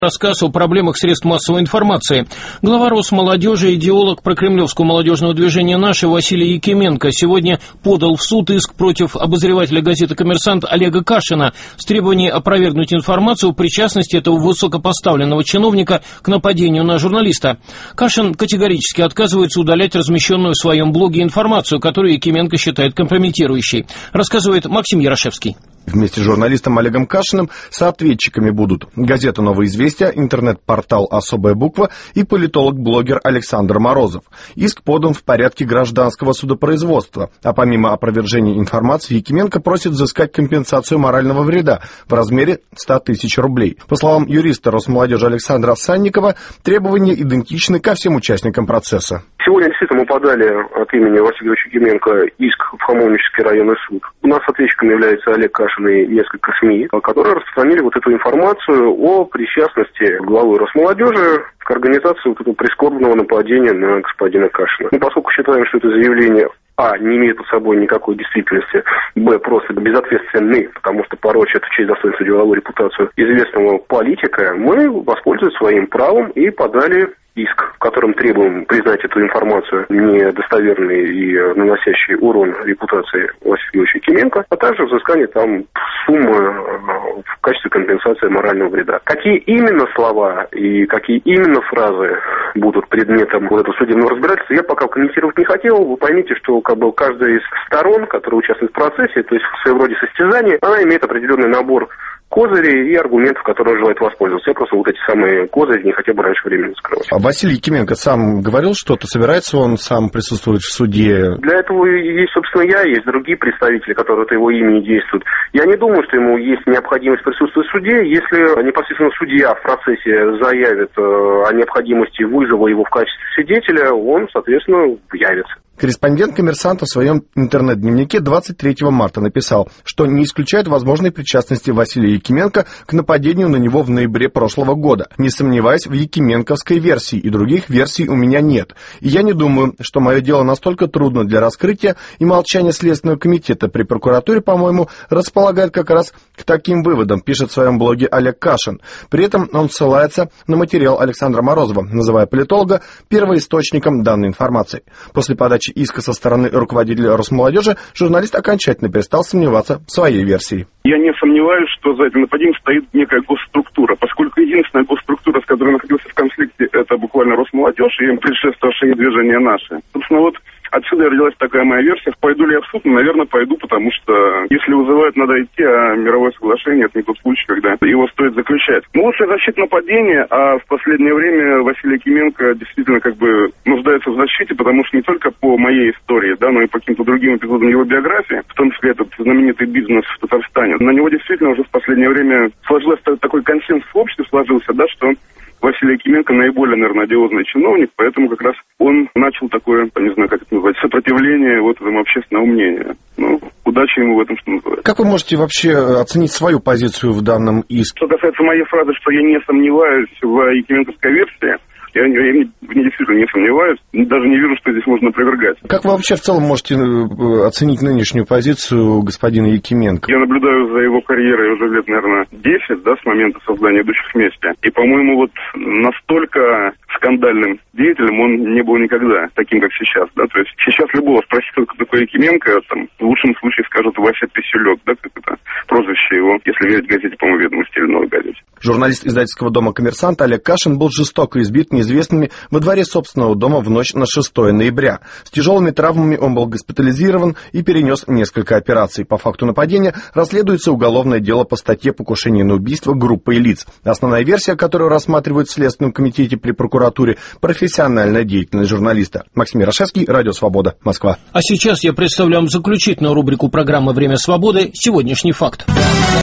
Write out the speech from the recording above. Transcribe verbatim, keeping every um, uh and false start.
Рассказ о проблемах средств массовой информации. Глава Росмолодежи, идеолог прокремлевского молодежного движения «Наши» Василий Якименко сегодня подал в суд иск против обозревателя газеты «Коммерсант» Олега Кашина с требованием опровергнуть информацию о причастности этого высокопоставленного чиновника к нападению на журналиста. Кашин категорически отказывается удалять размещенную в своем блоге информацию, которую Якименко считает компрометирующей. Рассказывает Максим Ярошевский. Вместе с журналистом Олегом Кашиным соответчиками будут газета «Новые известия», интернет-портал «Особая буква» и политолог-блогер Александр Морозов. Иск подан в порядке гражданского судопроизводства, а помимо опровержения информации Якименко просит взыскать компенсацию морального вреда в размере ста тысяч рублей. По словам юриста Росмолодежи Александра Санникова, требования идентичны ко всем участникам процесса. Сегодня действительно мы подали от имени Василия Якименко иск в Хамовнический районный суд. У нас ответчиками является Олег Кашин и несколько СМИ, которые распространили вот эту информацию о причастности главы Росмолодежи к организации вот этого прискорбного нападения на господина Кашина. Мы, поскольку считаем, что это заявление а. не имеет под собой никакой действительности, б. просто безответственны, потому что порочат честь, достоинство, деловую репутацию известного политика, мы воспользовались своим правом и подали иск, в котором требуем признать эту информацию недостоверной и наносящей урон репутации Василия Якименко, а также взыскание там суммы в качестве компенсации морального вреда. Какие именно слова и какие именно фразы будут предметом вот этого судебного разбирательства, я пока комментировать не хотел. Вы поймите, что как бы каждая из сторон, которая участвует в процессе, то есть в своем роде состязание, она имеет определенный набор козырей и аргументов, которые желает воспользоваться. Я просто вот эти самые козыри не хотел бы раньше времени скрывать. А Василий Якименко сам говорил что-то? Собирается он сам присутствовать в суде? Для этого есть, собственно, я, есть другие представители, которые от его имени действуют. Я не думаю, что ему есть необходимость присутствовать в суде. Если непосредственно судья в процессе заявит о необходимости вызова его в качестве свидетеля, он, соответственно, явится. Корреспондент «Коммерсанта» в своем интернет-дневнике двадцать третьего марта написал, что не исключает возможной причастности Василия Якименко к нападению на него в ноябре прошлого года. Не сомневаясь в якименковской версии, и других версий у меня нет. И я не думаю, что мое дело настолько трудно для раскрытия, и молчание Следственного комитета при прокуратуре, по-моему, располагает как раз к таким выводам, пишет в своем блоге Олег Кашин. При этом он ссылается на материал Александра Морозова, называя политолога первоисточником данной информации. После подачи иска со стороны руководителя Росмолодежи, журналист окончательно перестал сомневаться в своей версии. Я не сомневаюсь, что за этим нападением стоит некая госструктура, поскольку единственная госструктура, с которой находился в конфликте, это буквально Росмолодежь и предшествовавшие движения «Наши». Собственно, вот отсюда родилась такая моя версия. Пойду ли я в суд? Ну, наверное, пойду, потому что если вызывают, надо идти, а мировое соглашение — это не тот случай, когда его стоит заключать. Ну, лучшая защита нападения, а в последнее время Василий Якименко действительно как бы нуждается в защите, потому что не только по моей истории, да, но и по каким-то другим эпизодам его биографии, в том числе этот знаменитый бизнес в Татарстане. На него действительно уже в последнее время сложился такой консенсус в обществе, сложился, да, что Василий Якименко наиболее, наверное, одиозный чиновник, поэтому как раз он начал такое, не знаю, как это назвать, сопротивление вот этому общественному мнению. Ну, удачи ему в этом, что называется. Как вы можете вообще оценить свою позицию в данном иске? Что касается моей фразы, что я не сомневаюсь в якименковской версии, Я, я, я действительно не сомневаюсь, даже не вижу, что здесь можно опровергать. Как вы вообще в целом можете оценить нынешнюю позицию господина Якименко? Я наблюдаю за его карьерой уже лет, наверное, десять, да, с момента создания «Идущих вместе». И, по-моему, вот настолько скандальным деятелем он не был никогда, таким, как сейчас, да. То есть сейчас любого спросить, кто такой Якименко, там, в лучшем случае скажут Вася Писюлек, да, как это прозвище его, если верить газете, по-моему, «Ведомости» или «Новой газете». Журналист издательского дома «Коммерсант» Олег Кашин был жестоко избит неизвестными во дворе собственного дома в ночь на шестое ноября. С тяжелыми травмами он был госпитализирован и перенес несколько операций. По факту нападения расследуется уголовное дело по статье «Покушение на убийство группой лиц». Основная версия, которую рассматривают в Следственном комитете при прокуратуре, профессиональная деятельность журналиста. Максим Ярошевский, Радио Свобода, Москва. А сейчас я представляю вам заключительную рубрику программы «Время свободы» «Сегодняшний факт».